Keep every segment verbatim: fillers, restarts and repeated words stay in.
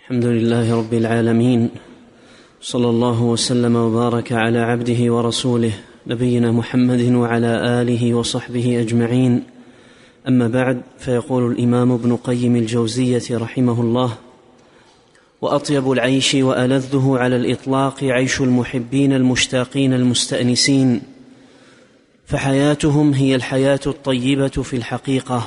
الحمد لله رب العالمين، صلى الله وسلم وبارك على عبده ورسوله نبينا محمد وعلى آله وصحبه أجمعين. أما بعد، فيقول الإمام ابن قيم الجوزية رحمه الله: وأطيب العيش وألذه على الإطلاق عيش المحبين المشتاقين المستأنسين، فحياتهم هي الحياة الطيبة في الحقيقة،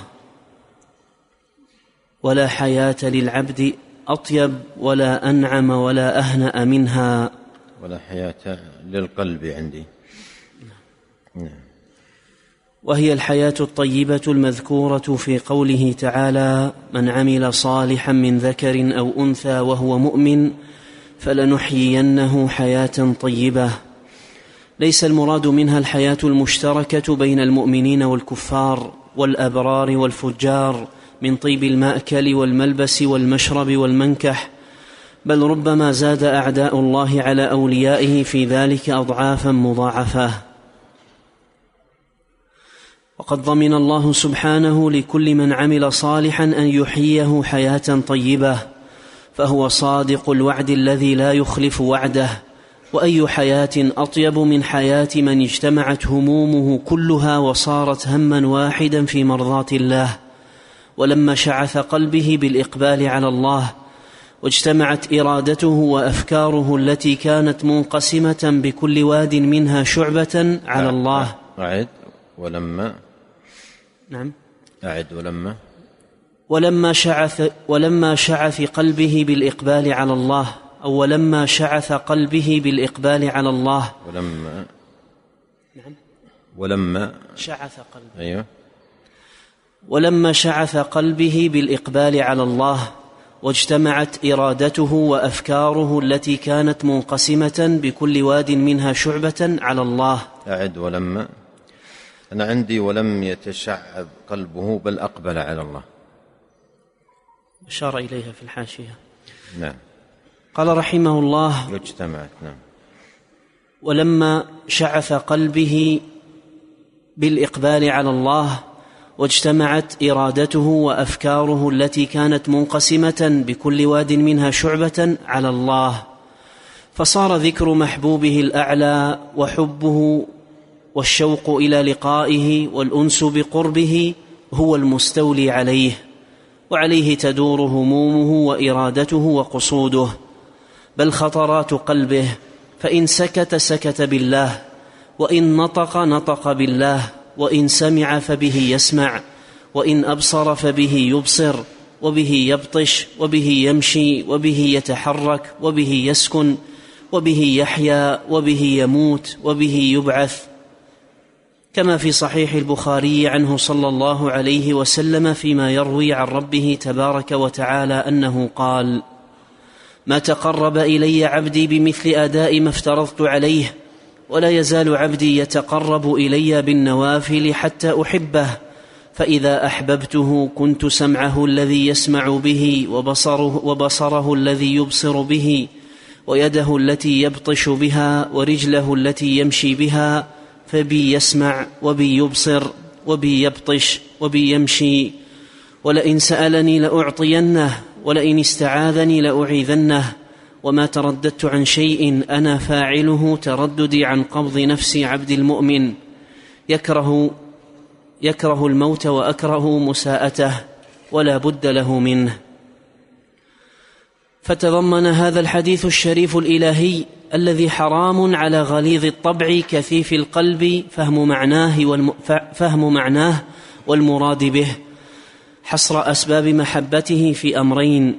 ولا حياة للعبد أطيب ولا أنعم ولا أهنأ منها. ولا حياة للقلب عندي. نعم. وهي الحياة الطيبة المذكورة في قوله تعالى: من عمل صالحا من ذكر أو أنثى وهو مؤمن فلنحيينه حياة طيبة. ليس المراد منها الحياة المشتركة بين المؤمنين والكفار والأبرار والفجار من طيب المأكل والملبس والمشرب والمنكح، بل ربما زاد أعداء الله على أوليائه في ذلك أضعافا مضاعفة. وقد ضمن الله سبحانه لكل من عمل صالحا أن يحييه حياة طيبة، فهو صادق الوعد الذي لا يخلف وعده. وأي حياة أطيب من حياة من اجتمعت همومه كلها وصارت هما واحدا في مرضاة الله، ولما شعث قلبه بالإقبال على الله، واجتمعت إرادته وأفكاره التي كانت منقسمة بكل واد منها شعبة على الله. أعد ولما نعم أعد ولما ولما شعث ولما شعث قلبه بالإقبال على الله أو ولما شعث قلبه بالإقبال على الله ولما نعم ولما شعث قلبه أيوه ولما شعث قلبه بالإقبال على الله، واجتمعت إرادته وأفكاره التي كانت منقسمة بكل واد منها شعبة على الله. أعد ولما أنا عندي ولم يتشعب قلبه بل أقبل على الله، أشار إليها في الحاشية. نعم. قال رحمه الله: واجتمعت. نعم. ولما شعث قلبه بالإقبال على الله، واجتمعت إرادته وأفكاره التي كانت منقسمة بكل واد منها شعبة على الله، فصار ذكر محبوبه الأعلى وحبه والشوق إلى لقائه والأنس بقربه هو المستولي عليه، وعليه تدور همومه وإرادته وقصوده، بل خطرات قلبه، فإن سكت سكت بالله، وإن نطق نطق بالله، وإن سمع فبه يسمع، وإن أبصر فبه يبصر، وبه يبطش، وبه يمشي، وبه يتحرك، وبه يسكن، وبه يحيا، وبه يموت، وبه يبعث، كما في صحيح البخاري عنه صلى الله عليه وسلم فيما يروي عن ربه تبارك وتعالى أنه قال: ما تقرب إلي عبدي بمثل أداء ما افترضت عليه، ولا يزال عبدي يتقرب إلي بالنوافل حتى أحبه، فإذا أحببته كنت سمعه الذي يسمع به، وبصره, وبصره الذي يبصر به، ويده التي يبطش بها، ورجله التي يمشي بها، فبي يسمع وبي يبصر وبي يبطش وبي يمشي، ولئن سألني لأعطينه، ولئن استعاذني لأعيذنه، وما ترددت عن شيء أنا فاعله ترددي عن قبض نفس عبد المؤمن، يكره, يكره الموت وأكره مساءته، ولا بد له منه. فتضمن هذا الحديث الشريف الإلهي الذي حرام على غليظ الطبع كثيف القلب فهم معناه, والم... فهم معناه والمراد به، حصر أسباب محبته في أمرين: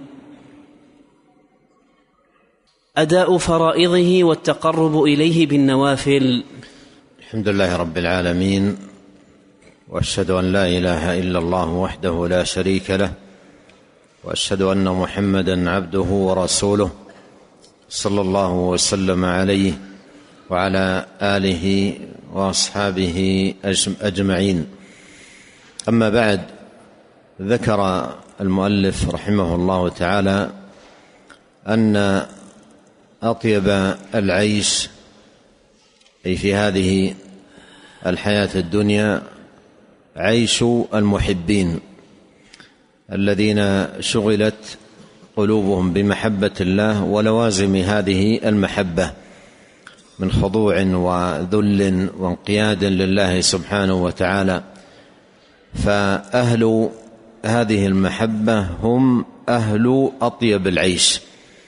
أداء فرائضه والتقرب إليه بالنوافل. الحمد لله رب العالمين، وأشهد أن لا إله إلا الله وحده لا شريك له، وأشهد أن محمدًا عبده ورسوله صلى الله وسلم عليه وعلى آله وأصحابه أجمعين. أما بعد، ذكر المؤلف رحمه الله تعالى أن أطيب العيش أي في هذه الحياة الدنيا عيش المحبين الذين شغلت قلوبهم بمحبة الله ولوازم هذه المحبة من خضوع وذل وانقياد لله سبحانه وتعالى. فأهل هذه المحبة هم أهل أطيب العيش.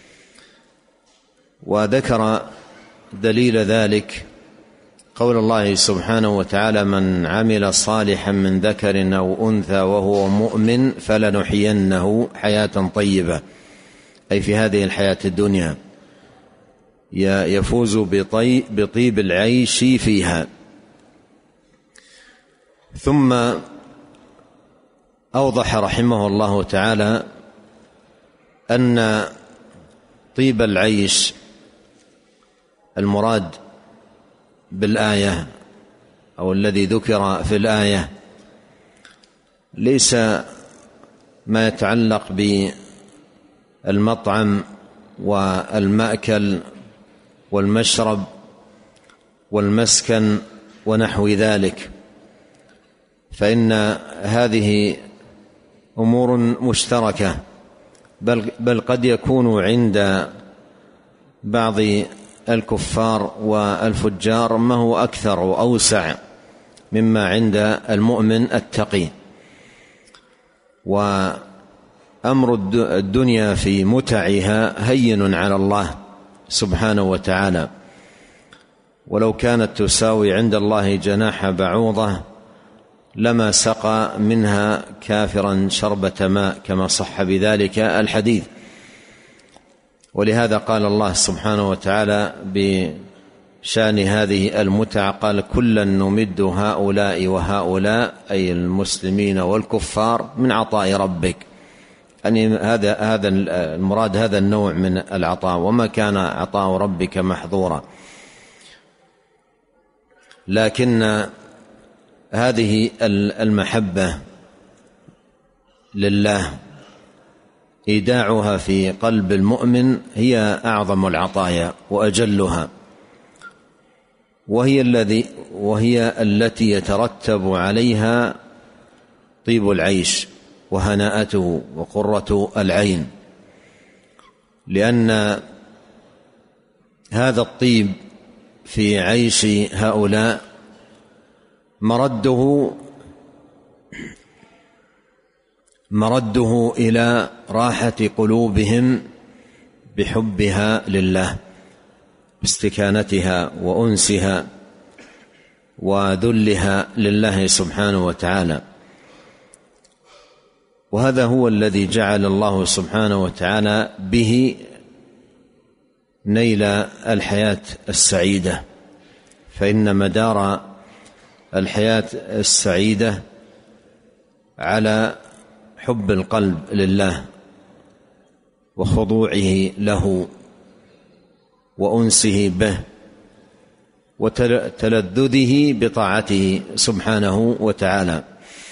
وذكر دليل ذلك قول الله سبحانه وتعالى: من عمل صالحا من ذكر أو أنثى وهو مؤمن فلنحيينه حياة طيبة، أي في هذه الحياة الدنيا يفوز بطيب العيش فيها. ثم أوضح رحمه الله تعالى أن طيب العيش المراد بالآية أو الذي ذكر في الآية ليس ما يتعلق بالمطعم والمأكل والمشرب والمسكن ونحو ذلك، فإن هذه أمور مشتركة، بل, بل قد يكون عند بعض الكفار والفجار ما هو أكثر وأوسع مما عند المؤمن التقي. وأمر الدنيا في متعها هين على الله سبحانه وتعالى، ولو كانت تساوي عند الله جناح بعوضة لما سقى منها كافرا شربة ماء، كما صح بذلك الحديث. ولهذا قال الله سبحانه وتعالى بشأن هذه المتع: قال كلا نمد هؤلاء وهؤلاء، أي المسلمين والكفار، من عطاء ربك. يعني هذا هذا المراد هذا النوع من العطاء، وما كان عطاء ربك محظورا. لكن هذه المحبة لله إيداعها في قلب المؤمن هي أعظم العطايا وأجلها، وهي الذي وهي التي يترتب عليها طيب العيش وهناءته وقرة العين، لأن هذا الطيب في عيش هؤلاء مرده مرده إلى راحة قلوبهم بحبها لله، باستكانتها وأنسها وذلها لله سبحانه وتعالى. وهذا هو الذي جعل الله سبحانه وتعالى به نيل الحياة السعيدة، فإن مدار الحياة السعيدة على حب القلب لله وخضوعه له وأنسه به وتلذذه بطاعته سبحانه وتعالى.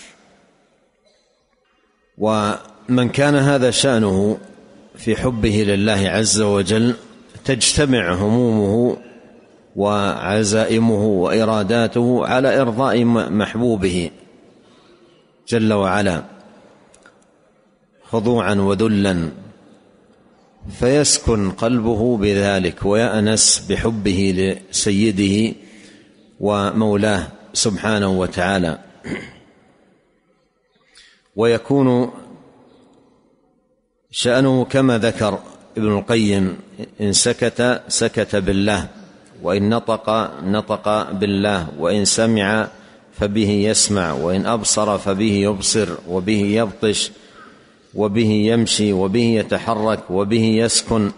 ومن كان هذا شأنه في حبه لله عز وجل تجتمع همومه وعزائمه وإراداته على إرضاء محبوبه جل وعلا خضوعا وذلا، فيسكن قلبه بذلك ويأنس بحبه لسيده ومولاه سبحانه وتعالى. ويكون شأنه كما ذكر ابن القيم: إن سكت سكت بالله، وإن نطق نطق بالله، وإن سمع فبه يسمع، وإن أبصر فبه يبصر، وبه يبطش، وبه يمشي، وبه يتحرك، وبه يسكن.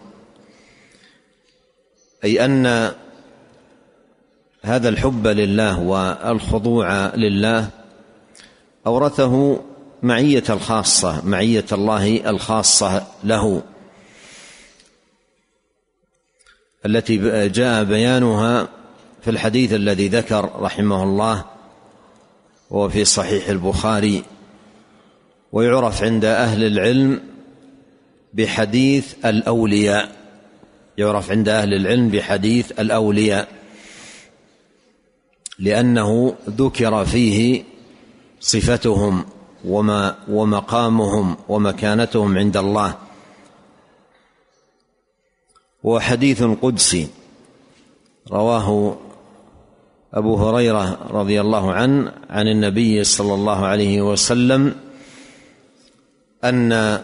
أي أن هذا الحب لله والخضوع لله أورثه معية الخاصة، معية الله الخاصة له، التي جاء بيانها في الحديث الذي ذكر رحمه الله وهو في صحيح البخاري، ويعرف عند أهل العلم بحديث الأولياء، يعرف عند أهل العلم بحديث الأولياء، لأنه ذكر فيه صفتهم وما ومقامهم ومكانتهم عند الله وحديث قدسي رواه أبو هريرة رضي الله عنه عن النبي صلى الله عليه وسلم أن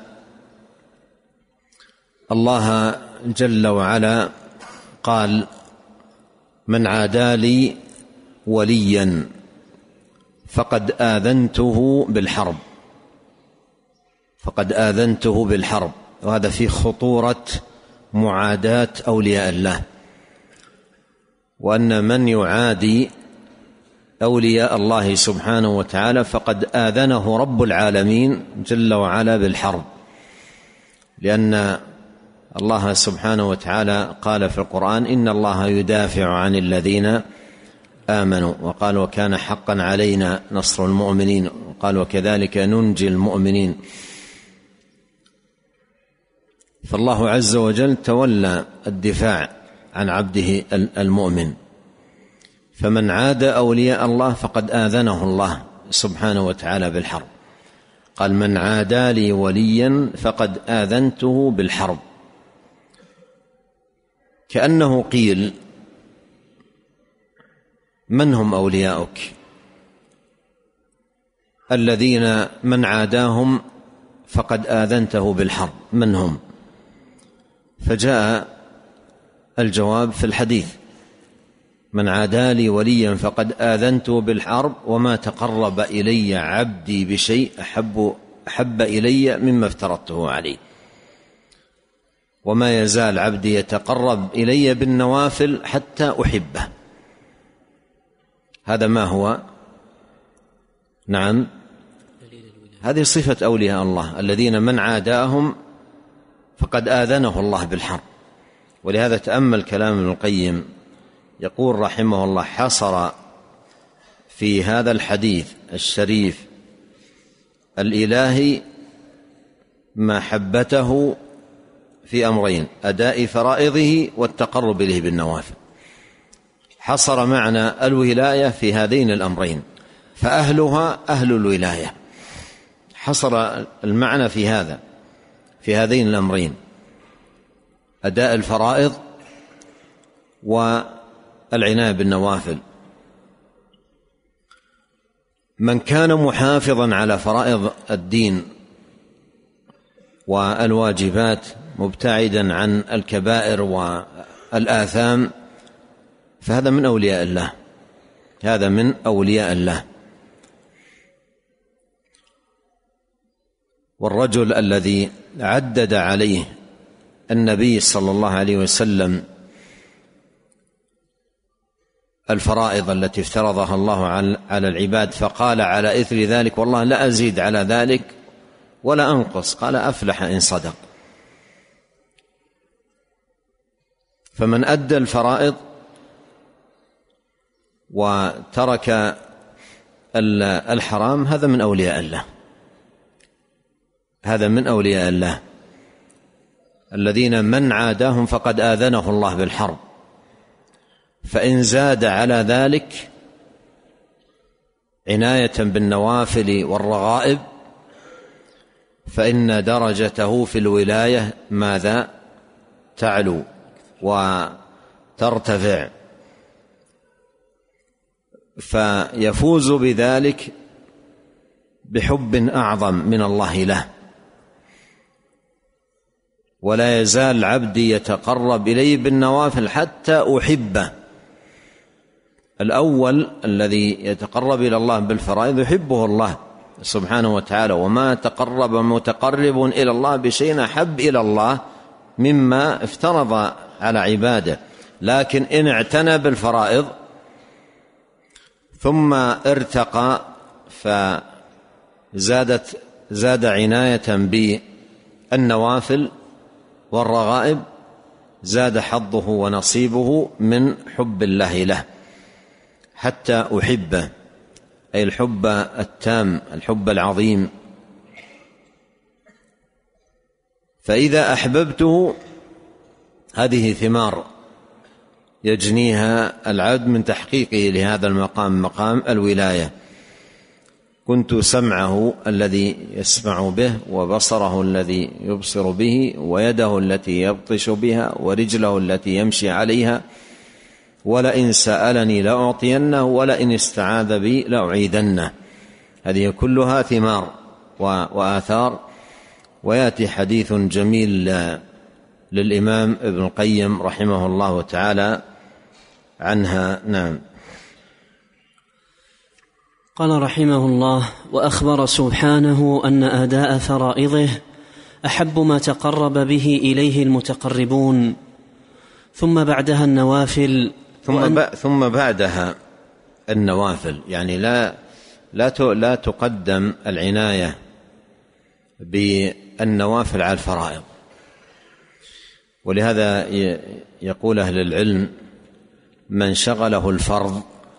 الله جل وعلا قال: من عادى لي وليا فقد آذنته بالحرب فقد آذنته بالحرب. وهذا في خطورة معاداة أولياء الله، وأن من يعادي أولياء الله سبحانه وتعالى فقد آذنه رب العالمين جل وعلا بالحرب، لأن الله سبحانه وتعالى قال في القرآن: إن الله يدافع عن الذين آمنوا، وقال: وكان حقا علينا نصر المؤمنين، وقال: وكذلك ننجي المؤمنين. فالله عز وجل تولى الدفاع عن عبده المؤمن، فمن عاد أولياء الله فقد آذنه الله سبحانه وتعالى بالحرب. قال: من عادى لي وليا فقد آذنته بالحرب، كأنه قيل: من هم أولياؤك الذين من عاداهم فقد آذنته بالحرب؟ من هم؟ فجاء الجواب في الحديث: من عادى لي وليا فقد آذنته بالحرب، وما تقرب إلي عبدي بشيء أحب, أحب إلي مما افترضته عليه. وما يزال عبدي يتقرب إلي بالنوافل حتى أحبه. هذا ما هو؟ نعم، هذه صفة أولياء الله الذين من عاداهم فقد آذنه الله بالحرب. ولهذا تأمل كلام ابن القيم، يقول رحمه الله: حصر في هذا الحديث الشريف الإلهي محبته في أمرين: أداء فرائضه والتقرب إليه بالنوافل. حصر معنى الولاية في هذين الأمرين، فأهلها أهل الولاية. حصر المعنى في هذا في هذين الأمرين: أداء الفرائض والعناية بالنوافل. من كان محافظا على فرائض الدين والواجبات مبتعدا عن الكبائر والآثام فهذا من أولياء الله، هذا من أولياء الله. والرجل الذي عدد عليه النبي صلى الله عليه وسلم الفرائض التي افترضها الله على العباد، فقال على إثر ذلك: والله لا أزيد على ذلك ولا أنقص، قال: أفلح إن صدق. فمن أدى الفرائض وترك الحرام هذا من أولياء الله، هذا من أولياء الله الذين من عاداهم فقد آذنه الله بالحرب. فإن زاد على ذلك عناية بالنوافل والرغائب فإن درجته في الولاية ماذا؟ تعلو وترتفع، فيفوز بذلك بحب أعظم من الله له. ولا يزال عبدي يتقرب إلي بالنوافل حتى أحبه. الأول الذي يتقرب إلى الله بالفرائض يحبه الله سبحانه وتعالى، وما تقرب متقرب إلى الله بشيء أحب إلى الله مما افترض على عباده. لكن إن اعتنى بالفرائض ثم ارتقى فزادت زاد عناية بالنوافل والرغائب زاد حظه ونصيبه من حب الله له حتى أحبه، أي الحب التام، الحب العظيم. فإذا أحببته هذه ثمار يجنيها العبد من تحقيقه لهذا المقام، مقام الولاية. كنت سمعه الذي يسمع به، وبصره الذي يبصر به، ويده التي يبطش بها، ورجله التي يمشي عليها، ولئن سألني لأعطينه، ولئن استعاذ بي لأعيذنه. هذه كلها ثمار وآثار. ويأتي حديث جميل للإمام ابن القيم رحمه الله تعالى عنها. نعم. قال رحمه الله: وأخبر سبحانه أن أداء فرائضه أحب ما تقرب به إليه المتقربون، ثم بعدها النوافل. ثم, وأن... ثم بعدها النوافل، يعني لا لا لا تقدم العناية بالنوافل على الفرائض. ولهذا يقول أهل العلم: من شغله الفرض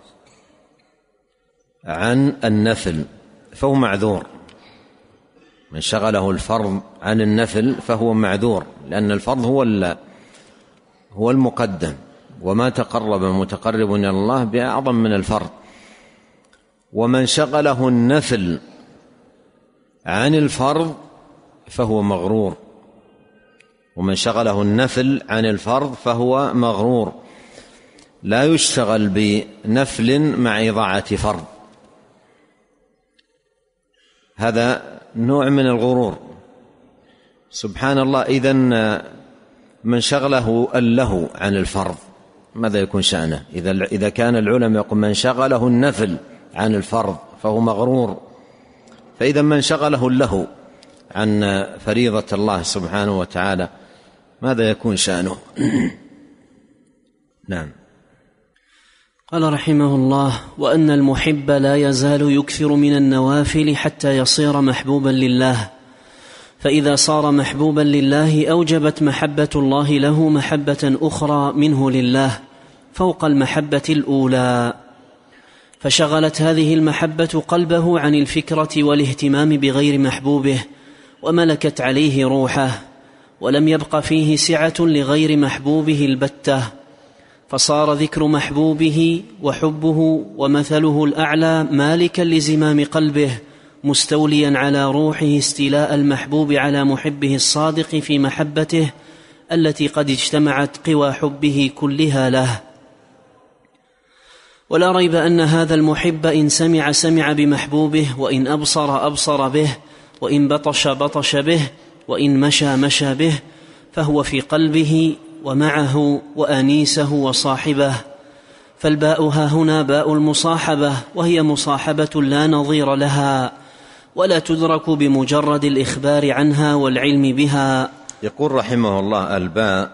عن النفل فهو معذور. من شغله الفرض عن النفل فهو معذور، لأن الفرض هو هو المقدم، وما تقرب متقرب إلى الله بأعظم من الفرض. ومن شغله النفل عن الفرض فهو مغرور. ومن شغله النفل عن الفرض فهو مغرور. لا يشتغل بنفل مع إضاعة فرض، هذا نوع من الغرور. سبحان الله. إذن من شغله اللهو عن الفرض ماذا يكون شأنه؟ إذا إذا كان العلماء يقول من شغله النفل عن الفرض فهو مغرور، فإذا من شغله اللهو عن فريضة الله سبحانه وتعالى ماذا يكون شأنه؟ نعم. قال رحمه الله: وأن المحب لا يزال يكثر من النوافل حتى يصير محبوبا لله، فإذا صار محبوبا لله أوجبت محبة الله له محبة أخرى منه لله فوق المحبة الأولى، فشغلت هذه المحبة قلبه عن الفكرة والاهتمام بغير محبوبه، وملكت عليه روحه، ولم يبق فيه سعة لغير محبوبه البتة، فصار ذكر محبوبه وحبه ومثله الأعلى مالكا لزمام قلبه، مستوليا على روحه استيلاء المحبوب على محبه الصادق في محبته التي قد اجتمعت قوى حبه كلها له. ولا ريب أن هذا المحب إن سمع سمع بمحبوبه، وإن أبصر أبصر به، وإن بطش بطش به، وإن مشى مشى به، فهو في قلبه ومعه وأنيسه وصاحبه. فالباء ها هنا باء المصاحبة، وهي مصاحبة لا نظير لها، ولا تدرك بمجرد الإخبار عنها والعلم بها. يقول رحمه الله: الباء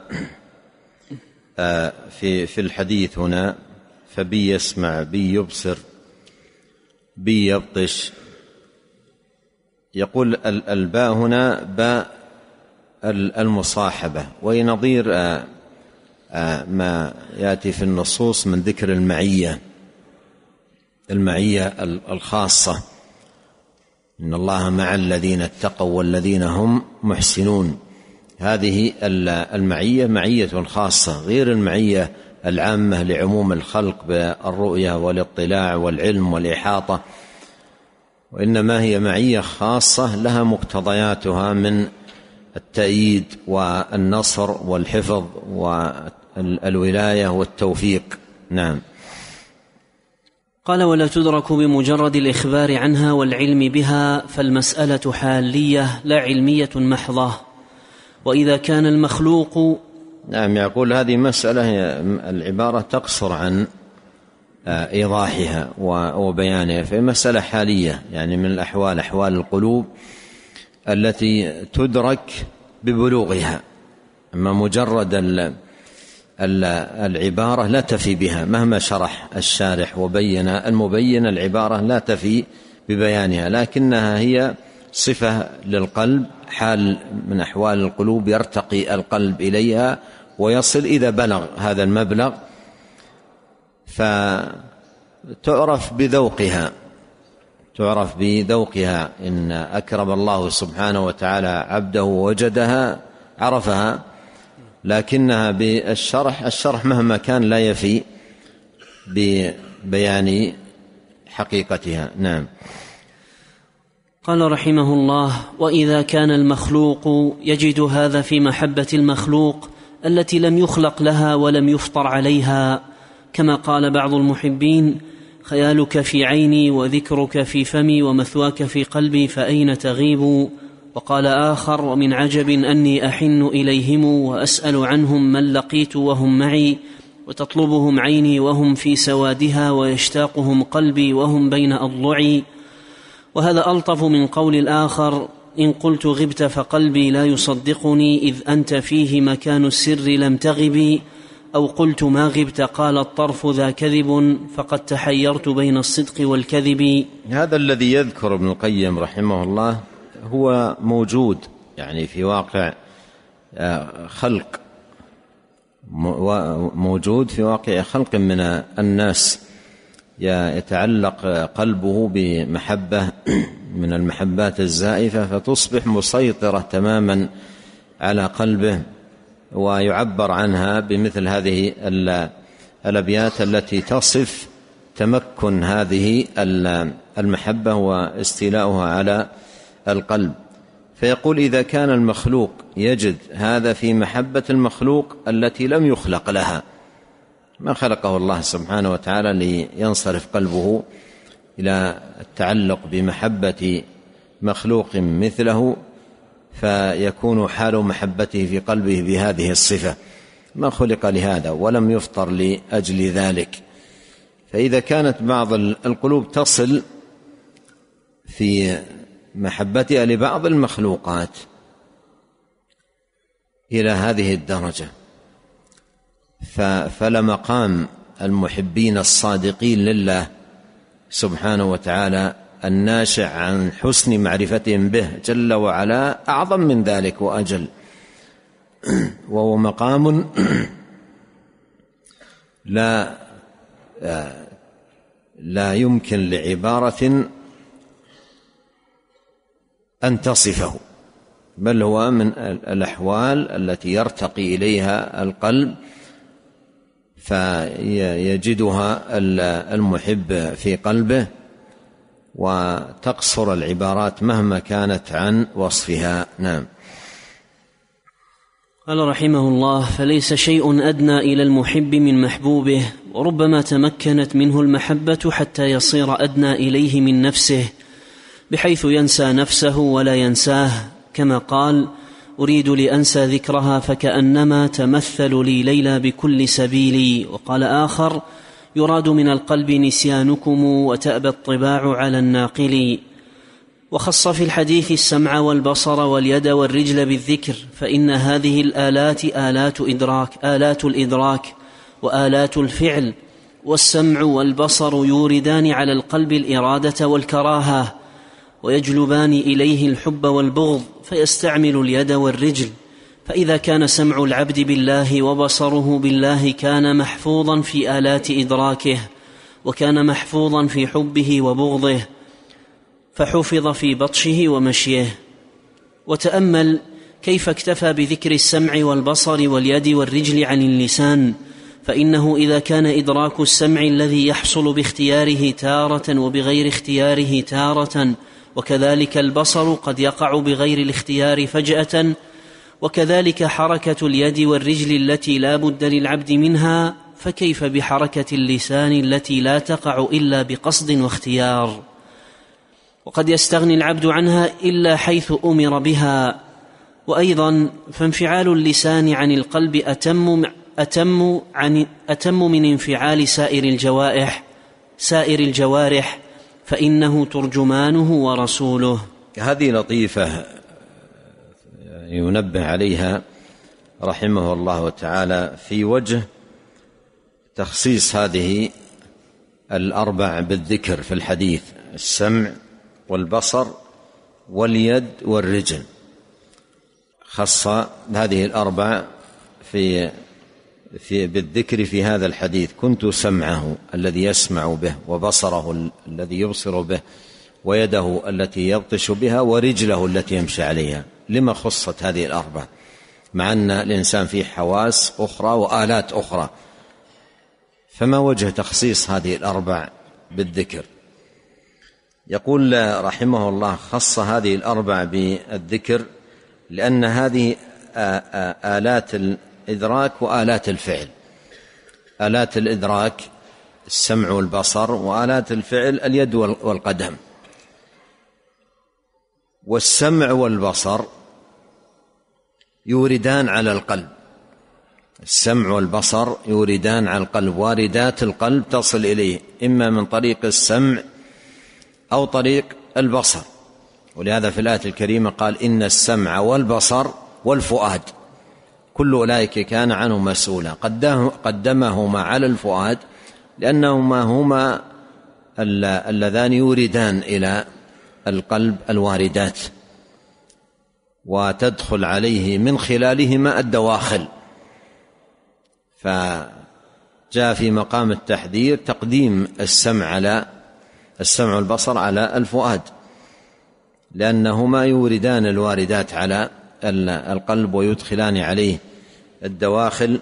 في في الحديث هنا فبي يسمع، بي يبصر، بي يبطش. يقول الباء هنا باء المصاحبة، وهي نظير ما يأتي في النصوص من ذكر المعية، المعية الخاصة: إن الله مع الذين اتقوا والذين هم محسنون. هذه المعية معية خاصة غير المعية العامة لعموم الخلق بالرؤية والاطلاع والعلم والإحاطة، وإنما هي معية خاصة لها مقتضياتها من التأييد والنصر والحفظ والولاية والتوفيق. نعم. قال: ولا تدرك بمجرد الإخبار عنها والعلم بها، فالمسألة حالية لا علمية محضة. وإذا كان المخلوق نعم يقول هذه مسألة العبارة تقصر عن إيضاحها وبيانها، في مسألة حالية يعني من الأحوال، أحوال القلوب التي تدرك ببلوغها. أما مجرد العبارة لا تفي بها، مهما شرح الشارح وبين المبين العبارة لا تفي ببيانها، لكنها هي صفة للقلب، حال من أحوال القلوب يرتقي القلب إليها ويصل إذا بلغ هذا المبلغ، فتعرف بذوقها، تعرف بذوقها. إن أكرم الله سبحانه وتعالى عبده ووجدها عرفها، لكنها بالشرح، الشرح مهما كان لا يفي ببيان حقيقتها. نعم. قال رحمه الله: وإذا كان المخلوق يجد هذا في محبة المخلوق التي لم يخلق لها ولم يفطر عليها، كما قال بعض المحبين: خيالك في عيني وذكرك في فمي ومثواك في قلبي فأين تغيب. وقال آخر: ومن عجب أني أحن إليهم وأسأل عنهم من لقيت وهم معي، وتطلبهم عيني وهم في سوادها، ويشتاقهم قلبي وهم بين أضلعي. وهذا ألطف من قول الآخر: إن قلت غبت فقلبي لا يصدقني، إذ أنت فيه مكان السر لم تغبي. أو قلت ما غبت قال الطرف ذا كذب، فقد تحيرت بين الصدق والكذب. هذا الذي يذكر ابن القيم رحمه الله هو موجود يعني في واقع خلق، موجود في واقع خلق من الناس، يتعلق قلبه بمحبة من المحبات الزائفة فتصبح مسيطرة تماما على قلبه، ويعبر عنها بمثل هذه الأبيات التي تصف تمكن هذه المحبة واستيلاؤها على القلب. فيقول: إذا كان المخلوق يجد هذا في محبة المخلوق التي لم يخلق لها، ما خلقه الله سبحانه وتعالى لينصرف قلبه إلى التعلق بمحبة مخلوق مثله، فيكون حال محبته في قلبه بهذه الصفة، ما خلق لهذا ولم يفطر لأجل ذلك. فإذا كانت بعض القلوب تصل في محبتها لبعض المخلوقات إلى هذه الدرجة، فلمقام المحبين الصادقين لله سبحانه وتعالى الناشئ عن حسن معرفتهم به جل وعلا أعظم من ذلك وأجل، وهو مقام لا لا يمكن لعبارة أن تصفه، بل هو من الأحوال التي يرتقي إليها القلب فيجدها المحب في قلبه، وتقصر العبارات مهما كانت عن وصفها. نعم. قال رحمه الله: فليس شيء أدنى إلى المحب من محبوبه، وربما تمكنت منه المحبة حتى يصير أدنى إليه من نفسه، بحيث ينسى نفسه ولا ينساه، كما قال: أريد لأنسى ذكرها فكأنما تمثل لي ليلى بكل سبيلي. وقال آخر: يراد من القلب نسيانكم وتأبى الطباع على الناقل. وخص في الحديث السمع والبصر واليد والرجل بالذكر، فإن هذه الآلات آلات إدراك آلات الإدراك وآلات الفعل، والسمع والبصر يوردان على القلب الإرادة والكراهة، ويجلبان إليه الحب والبغض، فيستعمل اليد والرجل. فإذا كان سمع العبد بالله وبصره بالله كان محفوظا في آلات إدراكه، وكان محفوظا في حبه وبغضه، فحفظ في بطشه ومشيه. وتأمل كيف اكتفى بذكر السمع والبصر واليد والرجل عن اللسان، فإنه إذا كان إدراك السمع الذي يحصل باختياره تارة وبغير اختياره تارة، وكذلك البصر قد يقع بغير الاختيار فجأة، وكذلك حركة اليد والرجل التي لا بد للعبد منها، فكيف بحركة اللسان التي لا تقع إلا بقصد واختيار، وقد يستغني العبد عنها إلا حيث أمر بها. وأيضا فانفعال اللسان عن القلب أتم, أتم, عن أتم من انفعال سائر الجوارح سائر الجوارح فإنه ترجمانه ورسوله. هذه لطيفة ينبه عليها رحمه الله تعالى في وجه تخصيص هذه الأربع بالذكر في الحديث: السمع والبصر واليد والرجل. خص هذه الأربع في في بالذكر في هذا الحديث: كنت سمعه الذي يسمع به، وبصره الذي يبصر به، ويده التي يبطش بها، ورجله التي يمشي عليها. لما خصت هذه الأربع مع أن الإنسان فيه حواس أخرى وآلات أخرى؟ فما وجه تخصيص هذه الأربع بالذكر؟ يقول رحمه الله: خص هذه الأربع بالذكر لأن هذه آلات الإدراك وآلات الفعل. آلات الإدراك السمع والبصر، وآلات الفعل اليد والقدم. والسمع والبصر يوردان على القلب، السمع والبصر يوردان على القلب، واردات القلب تصل إليه إما من طريق السمع أو طريق البصر. ولهذا في الآية الكريمة قال: إن السمع والبصر والفؤاد كل أولئك كان عنه مسؤولا. قدمهما على الفؤاد لأنهما هما اللذان يوردان إلى القلب الواردات، وتدخل عليه من خلالهما الدواخل. فجاء في مقام التحذير تقديم السمع على السمع والبصر على الفؤاد، لأنهما يوردان الواردات على القلب ويدخلان عليه الدواخل.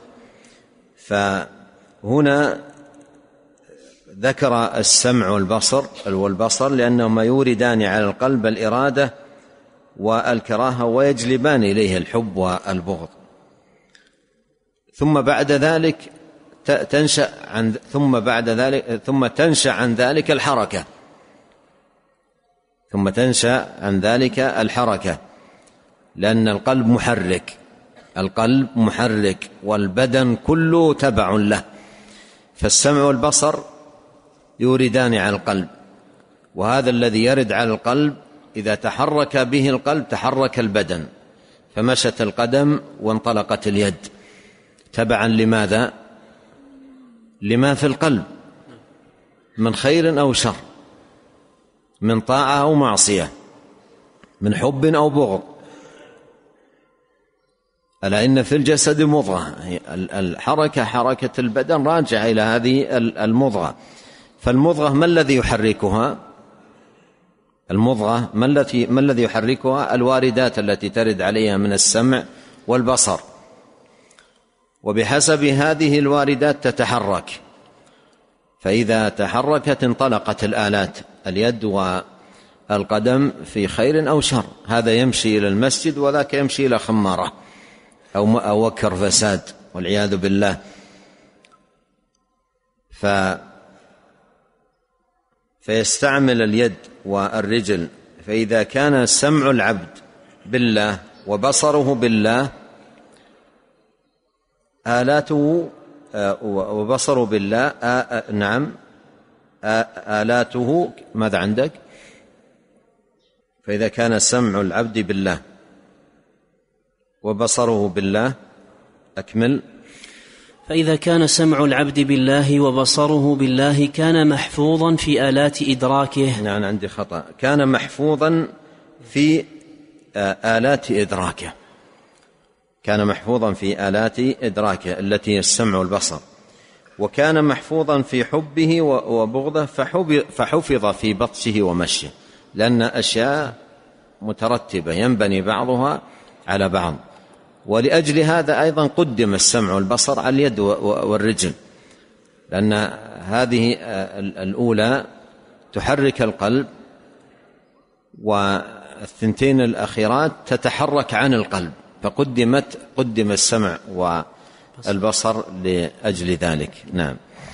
فهنا ذكر السمع والبصر والبصر لأنهما يوردان على القلب الإرادة والكراهة ويجلبان إليه الحب والبغض. ثم بعد ذلك تنشأ عن ثم بعد ذلك ثم تنشأ عن ذلك الحركة ثم تنشأ عن ذلك الحركة لأن القلب محرك القلب محرك والبدن كله تبع له. فالسمع والبصر يوردان على القلب، وهذا الذي يرد على القلب إذا تحرك به القلب تحرك البدن، فمشت القدم وانطلقت اليد تبعا لماذا؟ لما في القلب من خير أو شر، من طاعة أو معصية، من حب أو بغض. ألا إن في الجسد مضغة، الحركة حركة البدن راجعة إلى هذه المضغة. فالمضغة ما الذي يحركها؟ المضغة ما الذي ما الذي يحركها؟ الواردات التي ترد عليها من السمع والبصر، وبحسب هذه الواردات تتحرك. فإذا تحركت انطلقت الآلات، اليد والقدم في خير أو شر، هذا يمشي إلى المسجد وذاك يمشي إلى خمارة أو أو وكر فساد والعياذ بالله. ف فيستعمل اليد والرجل. فإذا كان سمع العبد بالله وبصره بالله آلاته وبصره بالله آ نعم آلاته ماذا عندك؟ فإذا كان سمع العبد بالله وبصره بالله أكمل. فإذا كان سمع العبد بالله وبصره بالله كان محفوظا في آلات إدراكه. نعم عندي خطأ، كان محفوظا في آلات إدراكه، كان محفوظا في آلات إدراكه التي هي السمع والبصر، وكان محفوظا في حبه وبغضه فحفظ في بطشه ومشيه، لأن أشياء مترتبة ينبني بعضها على بعض. ولأجل هذا أيضا قدم السمع والبصر على اليد والرجل، لأن هذه الأولى تحرك القلب والثنتين الأخيرات تتحرك عن القلب، فقدمت قدم السمع والبصر لأجل ذلك. نعم.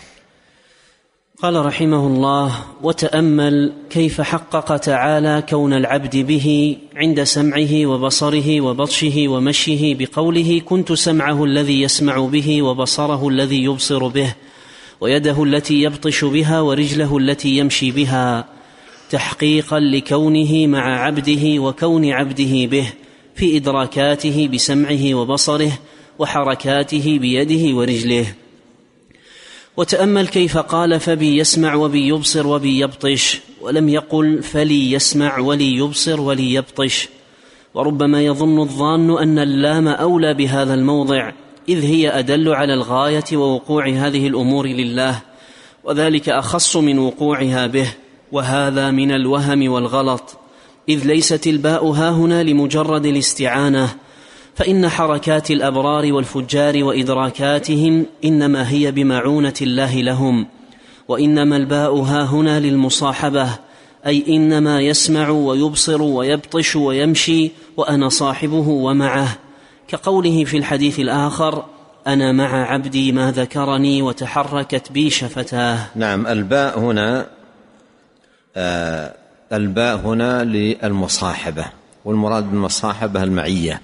قال رحمه الله: وتأمل كيف حقق تعالى كون العبد به عند سمعه وبصره وبطشه ومشيه بقوله: كنت سمعه الذي يسمع به وبصره الذي يبصر به ويده التي يبطش بها ورجله التي يمشي بها، تحقيقا لكونه مع عبده وكون عبده به في إدراكاته بسمعه وبصره وحركاته بيده ورجله. وتأمل كيف قال: فبي يسمع وبي يبصر وبي يبطش، ولم يقل فلي يسمع ولي يبصر ولي يبطش. وربما يظن الظان أن اللام أولى بهذا الموضع، إذ هي أدل على الغاية ووقوع هذه الأمور لله، وذلك أخص من وقوعها به، وهذا من الوهم والغلط، إذ ليست الباء هاهنا لمجرد الاستعانة، فإن حركات الأبرار والفجار وإدراكاتهم إنما هي بمعونة الله لهم، وإنما الباء هاهنا للمصاحبة، أي إنما يسمع ويبصر ويبطش ويمشي وأنا صاحبه ومعه، كقوله في الحديث الآخر: أنا مع عبدي ما ذكرني وتحركت بي شفتاه. نعم. الباء هنا آه الباء هنا للمصاحبة، والمراد بالمصاحبة المعية،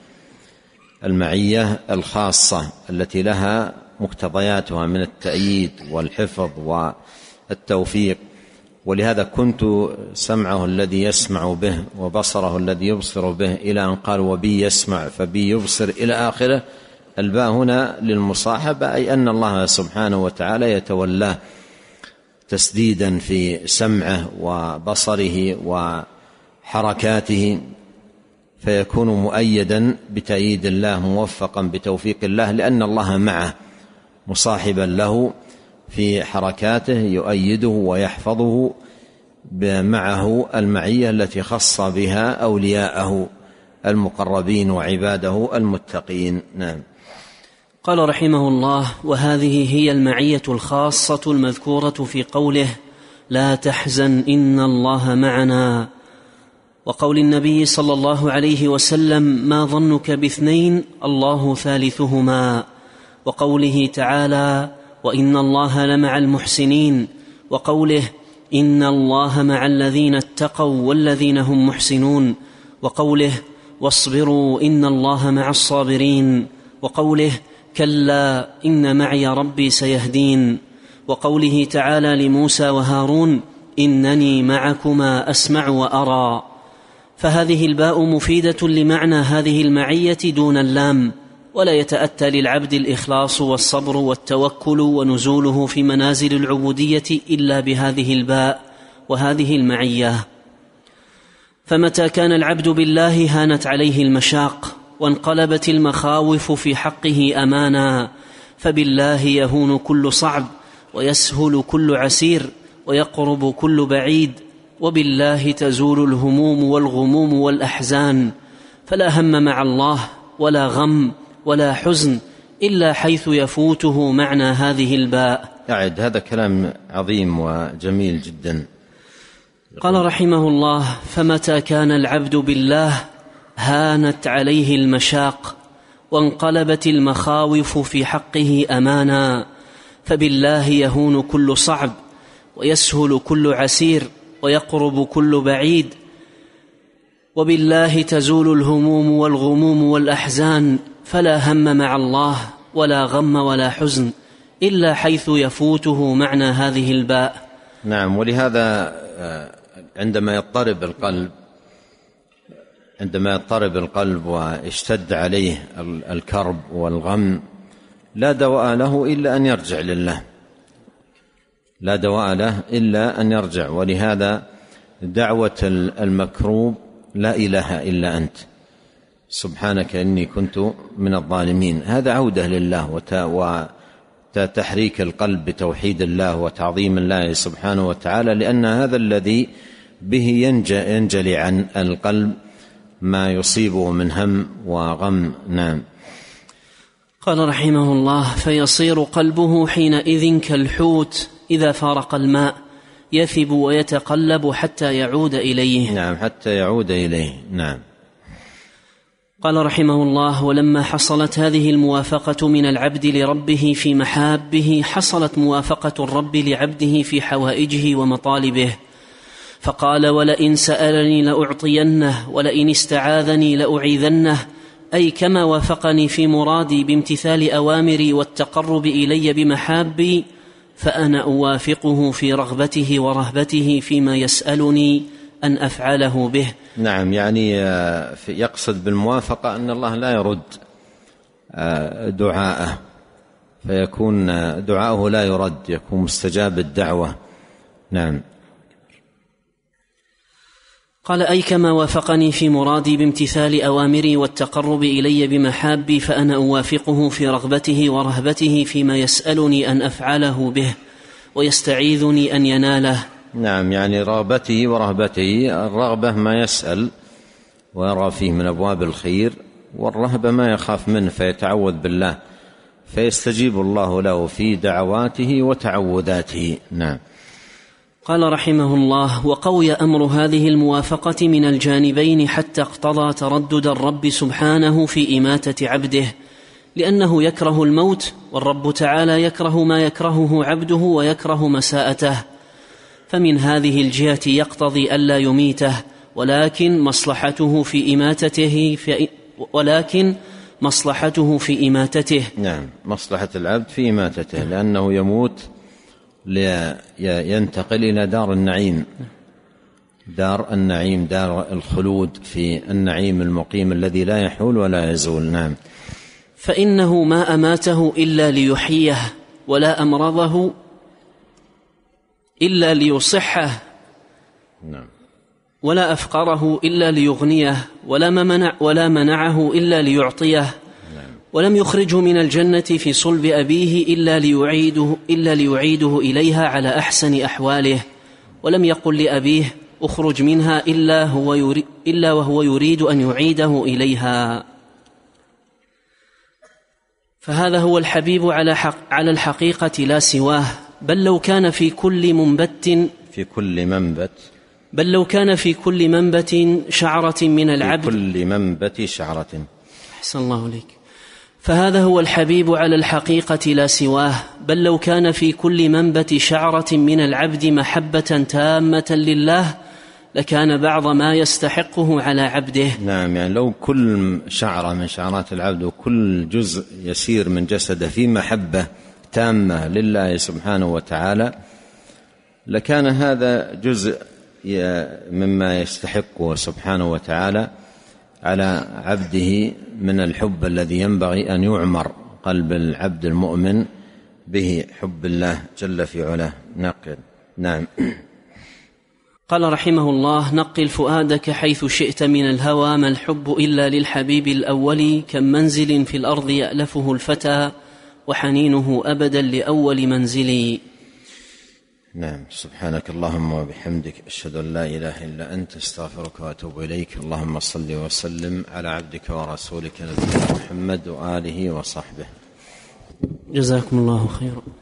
المعية الخاصة التي لها مقتضياتها من التأييد والحفظ والتوفيق. ولهذا كنت سمعه الذي يسمع به وبصره الذي يبصر به، إلى أن قال وبي يسمع فبي يبصر إلى آخره. الباء هنا للمصاحبة، أي أن الله سبحانه وتعالى يتولاه تسديدا في سمعه وبصره وحركاته، فيكون مؤيدا بتأييد الله، موفقا بتوفيق الله، لأن الله معه مصاحبا له في حركاته، يؤيده ويحفظه معه المعية التي خص بها أولياءه المقربين وعباده المتقين. نعم. قال رحمه الله: وهذه هي المعية الخاصة المذكورة في قوله: لا تحزن إن الله معنا، وقول النبي صلى الله عليه وسلم: ما ظنك باثنين الله ثالثهما، وقوله تعالى: وإن الله لمع المحسنين، وقوله: إن الله مع الذين اتقوا والذين هم محسنون، وقوله: واصبروا إن الله مع الصابرين، وقوله: كلا إن معي ربي سيهدين، وقوله تعالى لموسى وهارون: إنني معكما أسمع وأرى. فهذه الباء مفيدة لمعنى هذه المعية دون اللام، ولا يتأتى للعبد الإخلاص والصبر والتوكل ونزوله في منازل العبودية إلا بهذه الباء وهذه المعية. فمتى كان العبد بالله هانت عليه المشاق وانقلبت المخاوف في حقه أمانا، فبالله يهون كل صعب ويسهل كل عسير ويقرب كل بعيد، وبالله تزول الهموم والغموم والأحزان، فلا هم مع الله ولا غم ولا حزن إلا حيث يفوته معنى هذه الباء. أعد. هذا كلام عظيم وجميل جدا. قال رحمه الله: فمتى كان العبد بالله هانت عليه المشاق وانقلبت المخاوف في حقه أمانا، فبالله يهون كل صعب ويسهل كل عسير ويقرب كل بعيد، وبالله تزول الهموم والغموم والأحزان، فلا هم مع الله ولا غم ولا حزن إلا حيث يفوته معنى هذه الباء. نعم. ولهذا عندما يضطرب القلب عندما يضطرب القلب واشتد عليه الكرب والغم، لا دواء له إلا أن يرجع لله، لا دواء له إلا أن يرجع. ولهذا دعوة المكروب: لا إله إلا أنت سبحانك إني كنت من الظالمين، هذا عودة لله وتحريك القلب بتوحيد الله وتعظيم الله سبحانه وتعالى، لأن هذا الذي به ينجلي عن القلب ما يصيبه من هم وغم. نعم. قال رحمه الله: فيصير قلبه حينئذ كالحوت إذا فارق الماء، يثب ويتقلب حتى يعود إليه. نعم، حتى يعود إليه. نعم. قال رحمه الله: ولما حصلت هذه الموافقة من العبد لربه في محابه، حصلت موافقة الرب لعبده في حوائجه ومطالبه، فقال: ولئن سألني لأعطينه ولئن استعاذني لأعيذنه، أي كما وافقني في مرادي بامتثال أوامري والتقرب إلي بمحابي، فأنا أوافقه في رغبته ورهبته فيما يسألني أن أفعله به. نعم، يعني يقصد بالموافقة أن الله لا يرد دعاءه، فيكون دعاءه لا يرد، يكون مستجاب الدعوة. نعم. قال: أي كما وافقني في مرادي بامتثال أوامري والتقرب إلي بمحابي، فأنا أوافقه في رغبته ورهبته فيما يسألني أن أفعله به ويستعيذني أن يناله. نعم، يعني رغبته ورهبته، الرغبة ما يسأل ويرى فيه من أبواب الخير، والرهبة ما يخاف منه فيتعوذ بالله، فيستجيب الله له في دعواته وتعوذاته. نعم. قال رحمه الله: وقوي أمر هذه الموافقة من الجانبين حتى اقتضى تردد الرب سبحانه في إماتة عبده، لأنه يكره الموت، والرب تعالى يكره ما يكرهه عبده ويكره مساءته، فمن هذه الجهة يقتضي ألا يميته، ولكن مصلحته في إماتته في ولكن مصلحته في إماتته. نعم، مصلحة العبد في إماتته، لأنه يموت لينتقل إلى دار النعيم، دار النعيم، دار الخلود في النعيم المقيم الذي لا يحول ولا يزول. نعم. فإنه ما أماته إلا ليحييه، ولا أمرضه إلا ليصحه، نعم، ولا أفقره إلا ليغنيه، ولا منع ولا منعه إلا ليعطيه، ولم يخرجه من الجنة في صلب أبيه إلا ليعيده, إلا ليعيده إليها على أحسن أحواله، ولم يقل لأبيه أخرج منها إلا, هو يريد إلا وهو يريد أن يعيده إليها. فهذا هو الحبيب على, حق على الحقيقة لا سواه، بل لو كان في كل منبت في كل منبت بل لو كان في كل منبت شعرة من العبد في كل منبت شعرة. أحسن الله عليك. فهذا هو الحبيب على الحقيقة لا سواه، بل لو كان في كل منبت شعرة من العبد محبة تامة لله لكان بعض ما يستحقه على عبده. نعم، يعني لو كل شعرة من شعرات العبد وكل جزء يسير من جسده في محبة تامة لله سبحانه وتعالى لكان هذا جزء مما يستحقه سبحانه وتعالى على عبده من الحب الذي ينبغي أن يعمر قلب العبد المؤمن به، حب الله جل في علاه. نقل. نعم. قال رحمه الله: نقل فؤادك حيث شئت من الهوى، ما الحب إلا للحبيب الأول، كم منزل في الأرض يألفه الفتى وحنينه أبدا لأول منزلي. نعم. سبحانك اللهم وبحمدك، أشهد أن لا إله إلا أنت، استغفرك وأتوب إليك. اللهم صل وسلم على عبدك ورسولك نبينا محمد وآله وصحبه. جزاكم الله خيرا.